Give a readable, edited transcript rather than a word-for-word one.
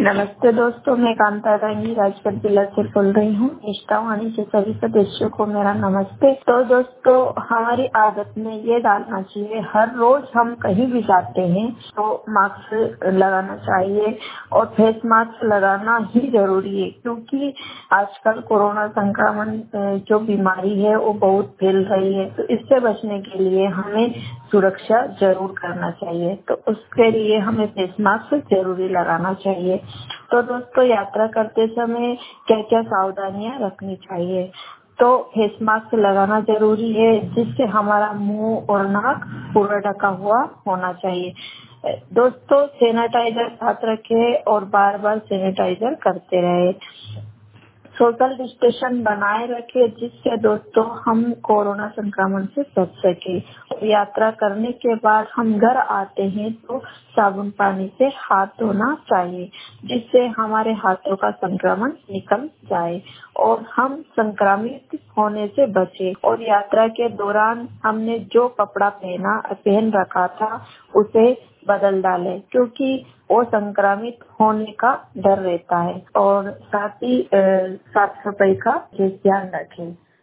नमस्ते दोस्तों, मैं कांता रानी राजगढ़ जिला से बोल रही हूँ। निष्ठा वाणी से सभी सदस्यों को मेरा नमस्ते। तो दोस्तों, हमारी आदत में ये डालना चाहिए, हर रोज हम कहीं भी जाते हैं तो मास्क लगाना चाहिए और फेस मास्क लगाना ही जरूरी है, क्योंकि आजकल कोरोना संक्रमण जो बीमारी है वो बहुत फैल रही है। तो इससे बचने के लिए हमें सुरक्षा जरूर करना चाहिए, तो उसके लिए हमें फेस मास्क जरूरी लगाना चाहिए। तो दोस्तों, यात्रा करते समय क्या क्या सावधानियां रखनी चाहिए? तो फेस मास्क लगाना जरूरी है, जिससे हमारा मुंह और नाक पूरा ढका हुआ होना चाहिए। दोस्तों, सैनिटाइजर साथ रखें और बार बार सैनिटाइजर करते रहे। सोशल डिस्टेंस बनाए रखे, जिससे दोस्तों हम कोरोना संक्रमण से बच सके। और यात्रा करने के बाद हम घर आते हैं तो साबुन पानी से हाथ धोना चाहिए, जिससे हमारे हाथों का संक्रमण निकल जाए और हम संक्रमित होने से बचे। और यात्रा के दौरान हमने जो कपड़ा पहन रखा था उसे बदल डालें, क्योंकि वो संक्रमित होने का डर रहता है। और साथ ही साफ सफाई का ध्यान रखें।